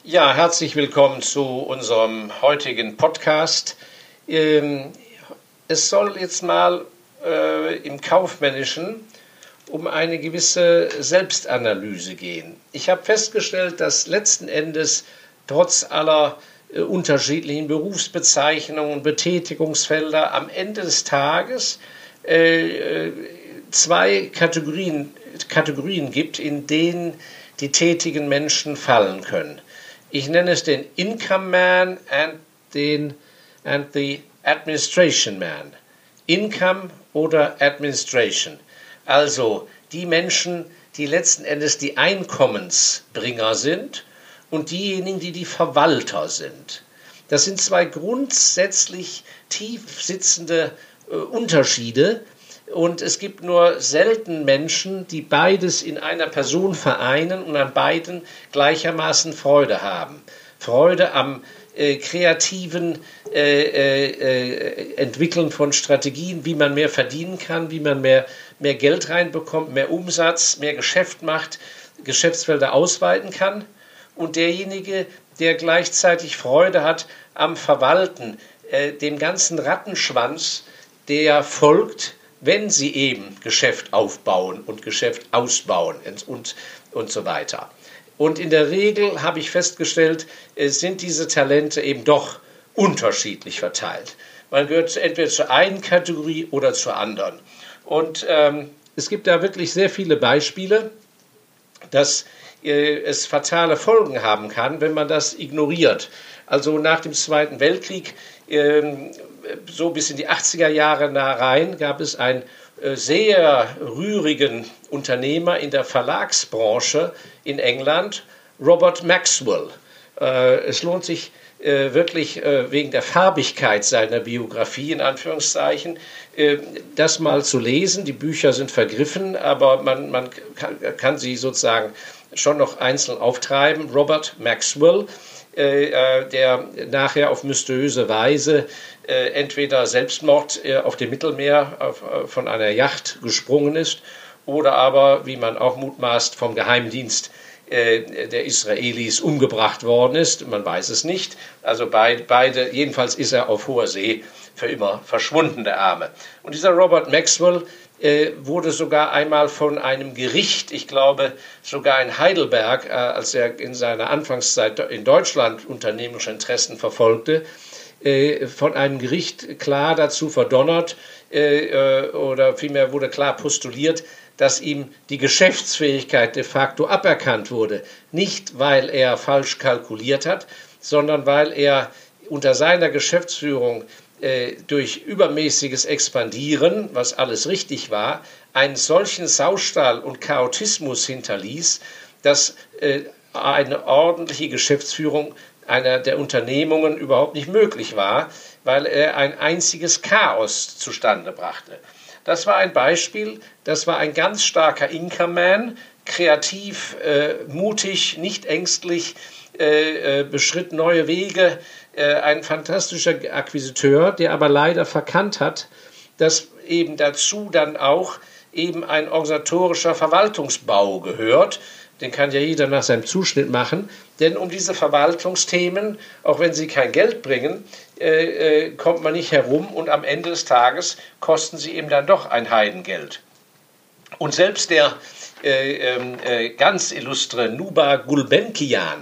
Ja, herzlich willkommen zu unserem heutigen Podcast. Es soll jetzt mal im Kaufmännischen um eine gewisse Selbstanalyse gehen. Ich habe festgestellt, dass letzten Endes trotz aller unterschiedlichen Berufsbezeichnungen, Betätigungsfelder am Ende des Tages zwei Kategorien gibt, in denen die tätigen Menschen fallen können. Ich nenne es den Income Man and the Administration Man. Income oder Administration. Also die Menschen, die letzten Endes die Einkommensbringer sind und diejenigen, die die Verwalter sind. Das sind zwei grundsätzlich tief sitzende Unterschiede. Und es gibt nur selten Menschen, die beides in einer Person vereinen und an beiden gleichermaßen Freude haben. Freude am kreativen Entwickeln von Strategien, wie man mehr verdienen kann, wie man mehr Geld reinbekommt, mehr Umsatz, mehr Geschäft macht, Geschäftsfelder ausweiten kann. Und derjenige, der gleichzeitig Freude hat am Verwalten, dem ganzen Rattenschwanz, der folgt, wenn sie eben Geschäft aufbauen und Geschäft ausbauen und so weiter. Und in der Regel habe ich festgestellt, sind diese Talente eben doch unterschiedlich verteilt. Man gehört entweder zur einen Kategorie oder zur anderen. Und es gibt da wirklich sehr viele Beispiele, dass es fatale Folgen haben kann, wenn man das ignoriert. Also nach dem Zweiten Weltkrieg, so bis in die 80er Jahre nah rein, gab es einen sehr rührigen Unternehmer in der Verlagsbranche in England, Robert Maxwell. Es lohnt sich wirklich wegen der Farbigkeit seiner Biografie, in Anführungszeichen, das mal zu lesen. Die Bücher sind vergriffen, aber man kann sie sozusagen schon noch einzeln auftreiben. Robert Maxwell, der nachher auf mysteriöse Weise entweder Selbstmord auf dem Mittelmeer von einer Yacht gesprungen ist oder aber, wie man auch mutmaßt, vom Geheimdienst der Israelis umgebracht worden ist. Man weiß es nicht. Also beide, jedenfalls ist er auf hoher See für immer verschwunden, der Arme. Und dieser Robert Maxwell wurde sogar einmal von einem Gericht, ich glaube sogar in Heidelberg, als er in seiner Anfangszeit in Deutschland unternehmerische Interessen verfolgte, von einem Gericht klar dazu verdonnert oder vielmehr wurde klar postuliert, dass ihm die Geschäftsfähigkeit de facto aberkannt wurde. Nicht, weil er falsch kalkuliert hat, sondern weil er unter seiner Geschäftsführung durch übermäßiges Expandieren, was alles richtig war, einen solchen Saustall und Chaotismus hinterließ, dass eine ordentliche Geschäftsführung einer der Unternehmungen überhaupt nicht möglich war, weil er ein einziges Chaos zustande brachte. Das war ein Beispiel, das war ein ganz starker Income-Man, kreativ, mutig, nicht ängstlich, beschritt neue Wege, ein fantastischer Akquisiteur, der aber leider verkannt hat, dass eben dazu dann auch eben ein organisatorischer Verwaltungsbau gehört. Den kann ja jeder nach seinem Zuschnitt machen, denn um diese Verwaltungsthemen, auch wenn sie kein Geld bringen, kommt man nicht herum und am Ende des Tages kosten sie eben dann doch ein Heidengeld. Und selbst der ganz illustre Nubar Gulbenkian,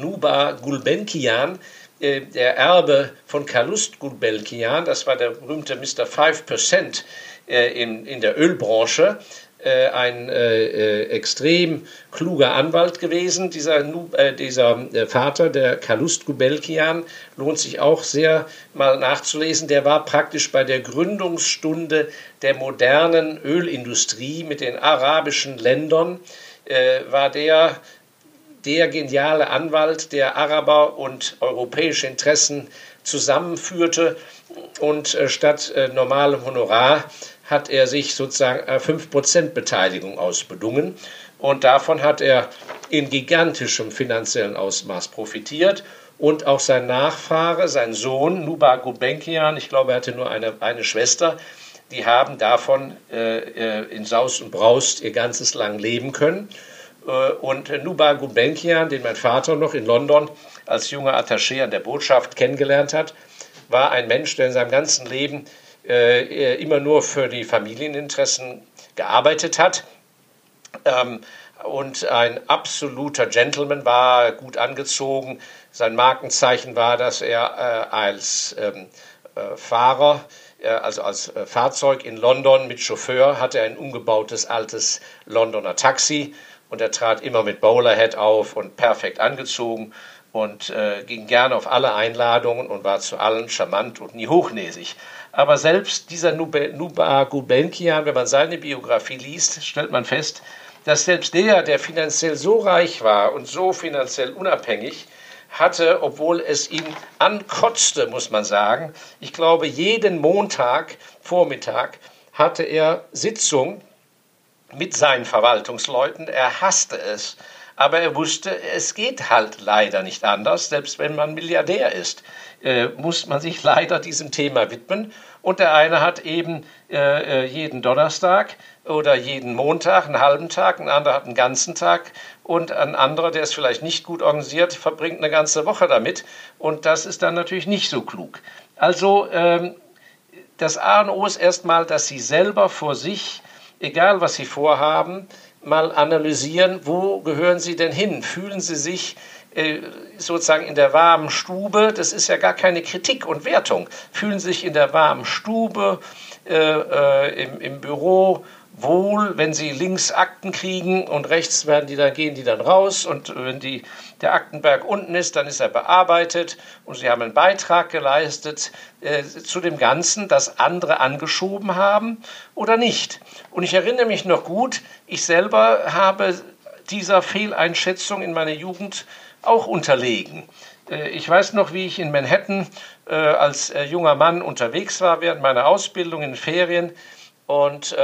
der Erbe von Calouste Gulbenkian, das war der berühmte Mr. 5% in der Ölbranche, ein extrem kluger Anwalt gewesen, dieser Vater, der Calouste Gulbenkian, lohnt sich auch sehr mal nachzulesen. Der war praktisch bei der Gründungsstunde der modernen Ölindustrie mit den arabischen Ländern, war der geniale Anwalt, der Araber und europäische Interessen zusammenführte und statt normalem Honorar hat er sich sozusagen 5% Beteiligung ausbedungen und davon hat er in gigantischem finanziellen Ausmaß profitiert und auch sein Nachfahre, sein Sohn Nubar Gulbenkian, ich glaube er hatte nur eine Schwester, die haben davon in Saus und Braus ihr ganzes lang leben können Und Nubar Gulbenkian, den mein Vater noch in London als junger Attaché an der Botschaft kennengelernt hat, war ein Mensch, der in seinem ganzen Leben immer nur für die Familieninteressen gearbeitet hat. Und ein absoluter Gentleman war, gut angezogen. Sein Markenzeichen war, dass er als Fahrer, also als Fahrzeug in London mit Chauffeur, hatte ein umgebautes altes Londoner Taxi. Und er trat immer mit Bowlerhead auf und perfekt angezogen und ging gerne auf alle Einladungen und war zu allen charmant und nie hochnäsig. Aber selbst dieser Nubar Gulbenkian, wenn man seine Biografie liest, stellt man fest, dass selbst der finanziell so reich war und so finanziell unabhängig, hatte, obwohl es ihn ankotzte, muss man sagen, ich glaube, jeden Montagvormittag hatte er Sitzung mit seinen Verwaltungsleuten. Er hasste es, aber er wusste, es geht halt leider nicht anders. Selbst wenn man Milliardär ist, muss man sich leider diesem Thema widmen. Und der eine hat eben jeden Donnerstag oder jeden Montag einen halben Tag, ein anderer hat einen ganzen Tag und ein anderer, der ist vielleicht nicht gut organisiert, verbringt eine ganze Woche damit. Und das ist dann natürlich nicht so klug. Also das A und O ist erstmal, dass Sie selber vor sich, egal was Sie vorhaben, mal analysieren, wo gehören Sie denn hin? Fühlen Sie sich sozusagen in der warmen Stube, das ist ja gar keine Kritik und Wertung, fühlen Sie sich in der warmen Stube, im Büro wohl, wenn Sie links Akten kriegen und rechts gehen die dann raus und wenn der Aktenberg unten ist, dann ist er bearbeitet und Sie haben einen Beitrag geleistet zu dem Ganzen, das andere angeschoben haben oder nicht. Und ich erinnere mich noch gut, ich selber habe dieser Fehleinschätzung in meiner Jugend auch unterlegen. Ich weiß noch, wie ich in Manhattan als junger Mann unterwegs war während meiner Ausbildung in Ferien und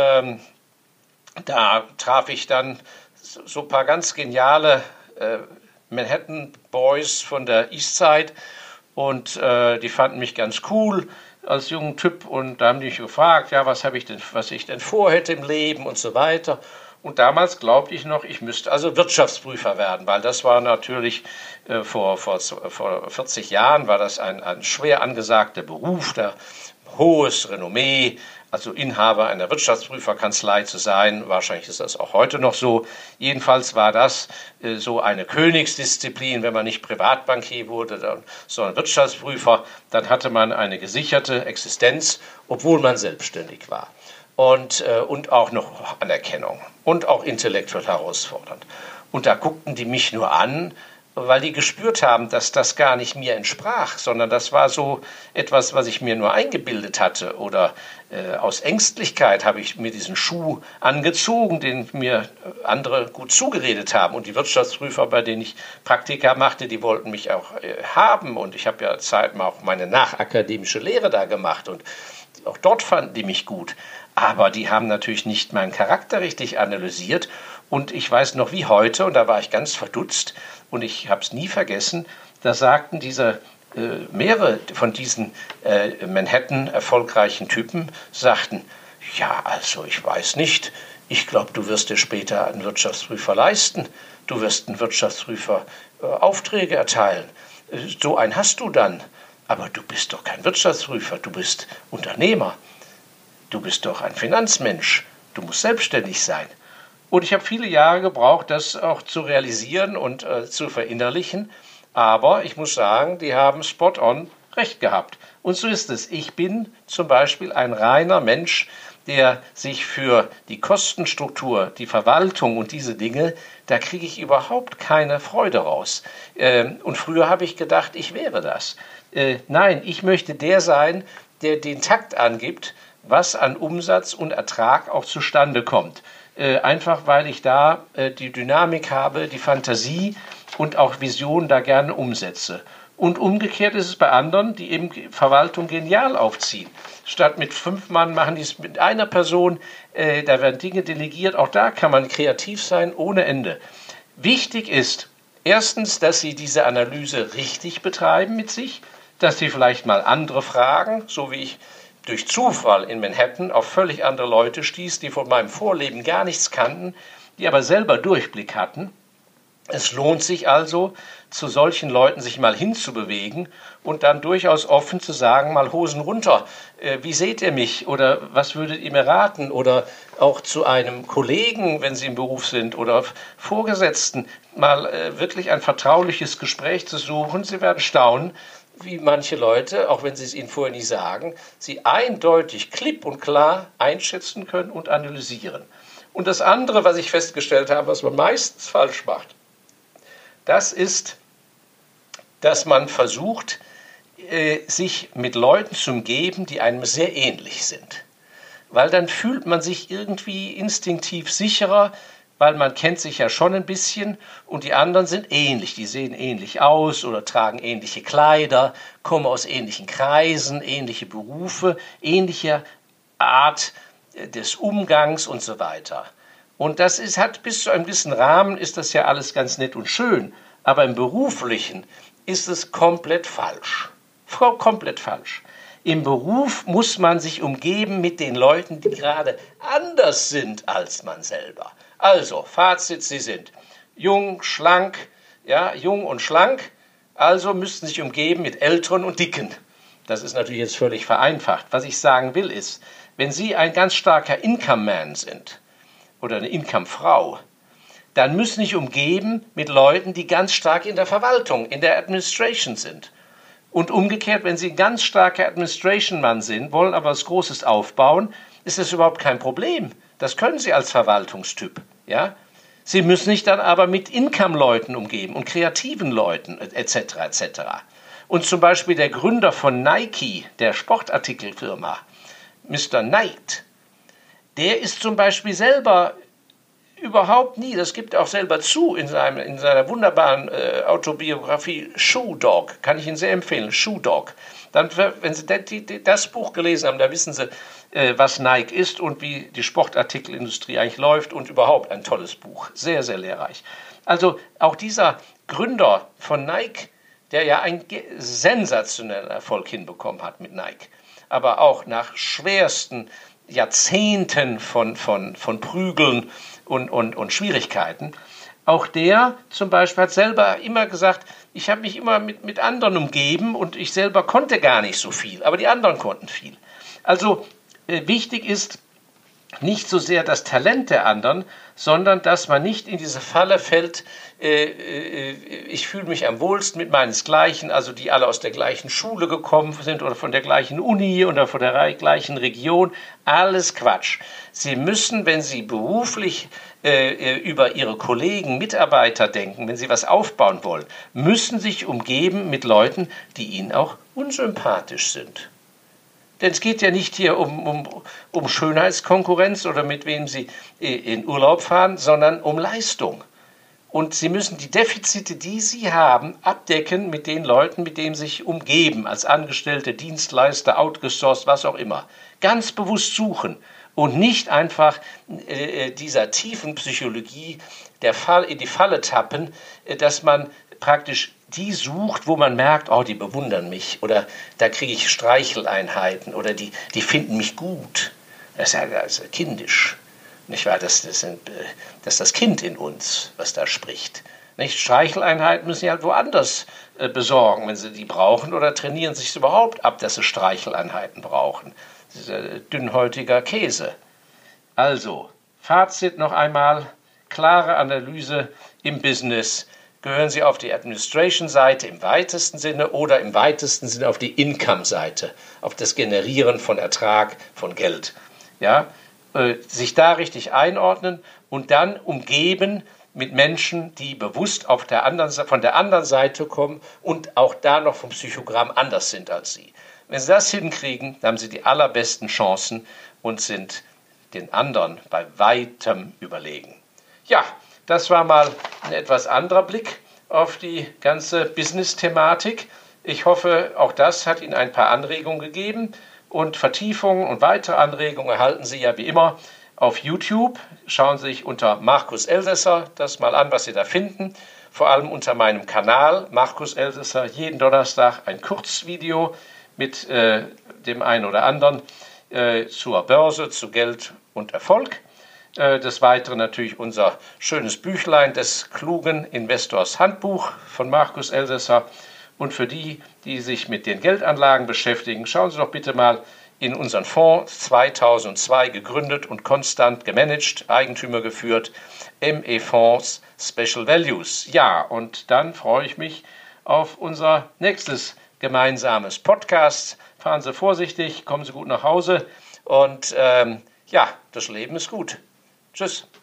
da traf ich dann so ein paar ganz geniale Manhattan Boys von der East Side und die fanden mich ganz cool als jungen Typ und da haben die mich gefragt, ja, was ich denn vorhätte im Leben und so weiter. Und damals glaubte ich noch, ich müsste also Wirtschaftsprüfer werden, weil das war natürlich vor 40 Jahren war das ein schwer angesagter Beruf, der hohes Renommee, also Inhaber einer Wirtschaftsprüferkanzlei zu sein. Wahrscheinlich ist das auch heute noch so. Jedenfalls war das so eine Königsdisziplin, wenn man nicht Privatbankier wurde, sondern Wirtschaftsprüfer, dann hatte man eine gesicherte Existenz, obwohl man selbstständig war. Und auch noch Anerkennung und auch intellektuell herausfordernd. Und da guckten die mich nur an, weil die gespürt haben, dass das gar nicht mir entsprach, sondern das war so etwas, was ich mir nur eingebildet hatte oder aus Ängstlichkeit habe ich mir diesen Schuh angezogen, den mir andere gut zugeredet haben. Und die Wirtschaftsprüfer, bei denen ich Praktika machte, die wollten mich auch haben. Und ich habe ja zeitmal auch meine nachakademische Lehre da gemacht und auch dort fanden die mich gut. Aber die haben natürlich nicht meinen Charakter richtig analysiert. Und ich weiß noch wie heute, und da war ich ganz verdutzt, und ich habe es nie vergessen, da sagten mehrere von diesen Manhattan erfolgreichen Typen, sagten, ja, also ich weiß nicht, ich glaube, du wirst dir später einen Wirtschaftsprüfer leisten, du wirst einen Wirtschaftsprüfer Aufträge erteilen, so einen hast du dann, aber du bist doch kein Wirtschaftsprüfer, du bist Unternehmer, du bist doch ein Finanzmensch, du musst selbstständig sein. Und ich habe viele Jahre gebraucht, das auch zu realisieren und zu verinnerlichen. Aber ich muss sagen, die haben spot on recht gehabt. Und so ist es. Ich bin zum Beispiel ein reiner Mensch, der sich für die Kostenstruktur, die Verwaltung und diese Dinge, da kriege ich überhaupt keine Freude raus. Und früher habe ich gedacht, ich wäre das. Nein, ich möchte der sein, der den Takt angibt, was an Umsatz und Ertrag auch zustande kommt. Einfach weil ich da die Dynamik habe, die Fantasie und auch Visionen da gerne umsetze. Und umgekehrt ist es bei anderen, die eben Verwaltung genial aufziehen. Statt mit 5 Mann machen die es mit einer Person, da werden Dinge delegiert. Auch da kann man kreativ sein ohne Ende. Wichtig ist erstens, dass Sie diese Analyse richtig betreiben mit sich, dass Sie vielleicht mal andere fragen, so wie ich durch Zufall in Manhattan auf völlig andere Leute stieß, die von meinem Vorleben gar nichts kannten, die aber selber Durchblick hatten. Es lohnt sich also, zu solchen Leuten sich mal hinzubewegen und dann durchaus offen zu sagen, mal Hosen runter, wie seht ihr mich oder was würdet ihr mir raten, oder auch zu einem Kollegen, wenn Sie im Beruf sind, oder Vorgesetzten, mal wirklich ein vertrauliches Gespräch zu suchen. Sie werden staunen, wie manche Leute, auch wenn sie es Ihnen vorher nicht sagen, sie eindeutig, klipp und klar einschätzen können und analysieren. Und das andere, was ich festgestellt habe, was man meistens falsch macht, das ist, dass man versucht, sich mit Leuten zu umgeben, die einem sehr ähnlich sind. Weil dann fühlt man sich irgendwie instinktiv sicherer, weil man kennt sich ja schon ein bisschen und die anderen sind ähnlich. Die sehen ähnlich aus oder tragen ähnliche Kleider, kommen aus ähnlichen Kreisen, ähnliche Berufe, ähnliche Art des Umgangs und so weiter. Und das hat bis zu einem gewissen Rahmen ist das ja alles ganz nett und schön, aber im Beruflichen ist es komplett falsch. Komplett falsch. Im Beruf muss man sich umgeben mit den Leuten, die gerade anders sind als man selber. Also, Fazit, Sie sind jung, schlank, ja, jung und schlank, also müssten Sie sich umgeben mit Älteren und Dicken. Das ist natürlich jetzt völlig vereinfacht. Was ich sagen will ist, wenn Sie ein ganz starker Income-Man sind oder eine Income-Frau, dann müssen Sie sich umgeben mit Leuten, die ganz stark in der Verwaltung, in der Administration sind. Und umgekehrt, wenn Sie ein ganz starker Administration-Mann sind, wollen aber was Großes aufbauen, ist das überhaupt kein Problem. Das können Sie als Verwaltungstyp. Ja? Sie müssen sich dann aber mit Income-Leuten umgeben und kreativen Leuten etc. etc. Und zum Beispiel der Gründer von Nike, der Sportartikelfirma, Mr. Knight, der ist zum Beispiel selber überhaupt nie, das gibt er auch selber zu in seiner wunderbaren Autobiografie Shoe Dog, kann ich Ihnen sehr empfehlen, Shoe Dog. Dann, wenn Sie das Buch gelesen haben, da wissen Sie, was Nike ist und wie die Sportartikelindustrie eigentlich läuft und überhaupt ein tolles Buch, sehr, sehr lehrreich. Also auch dieser Gründer von Nike, der ja einen sensationellen Erfolg hinbekommen hat mit Nike, aber auch nach schwersten Jahrzehnten von Prügeln und Schwierigkeiten. Auch der zum Beispiel hat selber immer gesagt, ich habe mich immer mit anderen umgeben und ich selber konnte gar nicht so viel, aber die anderen konnten viel. Also wichtig ist nicht so sehr das Talent der anderen, sondern dass man nicht in diese Falle fällt, ich fühle mich am wohlsten mit meinesgleichen, also die alle aus der gleichen Schule gekommen sind oder von der gleichen Uni oder von der gleichen Region. Alles Quatsch. Sie müssen, wenn Sie beruflich über Ihre Kollegen, Mitarbeiter denken, wenn Sie was aufbauen wollen, müssen sich umgeben mit Leuten, die Ihnen auch unsympathisch sind. Denn es geht ja nicht hier um Schönheitskonkurrenz oder mit wem Sie in Urlaub fahren, sondern um Leistung. Und Sie müssen die Defizite, die Sie haben, abdecken mit den Leuten, mit denen Sie sich umgeben, als Angestellte, Dienstleister, outgesourced, was auch immer. Ganz bewusst suchen und nicht einfach dieser tiefen Psychologie in die Falle tappen, dass man praktisch die sucht, wo man merkt, oh, die bewundern mich oder da kriege ich Streicheleinheiten oder die finden mich gut. Das ist ja kindisch. Nicht wahr? Das ist das Kind in uns, was da spricht. Nicht? Streicheleinheiten müssen sie halt woanders besorgen, wenn sie die brauchen, oder trainieren sich überhaupt ab, dass sie Streicheleinheiten brauchen. Das ist dünnhäutiger Käse. Also, Fazit noch einmal, klare Analyse im Business. Gehören Sie auf die Administration-Seite im weitesten Sinne oder im weitesten Sinne auf die Income-Seite, auf das Generieren von Ertrag, von Geld. Ja? Sich da richtig einordnen und dann umgeben mit Menschen, die bewusst von der anderen Seite kommen und auch da noch vom Psychogramm anders sind als Sie. Wenn Sie das hinkriegen, dann haben Sie die allerbesten Chancen und sind den anderen bei weitem überlegen. Ja, das war mal ein etwas anderer Blick auf die ganze Business-Thematik. Ich hoffe, auch das hat Ihnen ein paar Anregungen gegeben. Und Vertiefungen und weitere Anregungen erhalten Sie ja wie immer auf YouTube. Schauen Sie sich unter Markus Elsässer das mal an, was Sie da finden. Vor allem unter meinem Kanal Markus Elsässer jeden Donnerstag ein Kurzvideo mit dem einen oder anderen zur Börse, zu Geld und Erfolg. Des Weiteren natürlich unser schönes Büchlein des klugen Investors Handbuch von Markus Elsässer. Und für die, die sich mit den Geldanlagen beschäftigen, schauen Sie doch bitte mal in unseren Fonds, 2002 gegründet und konstant gemanagt, Eigentümer geführt, ME Fonds Special Values. Ja, und dann freue ich mich auf unser nächstes gemeinsames Podcast. Fahren Sie vorsichtig, kommen Sie gut nach Hause und das Leben ist gut. Tschüss.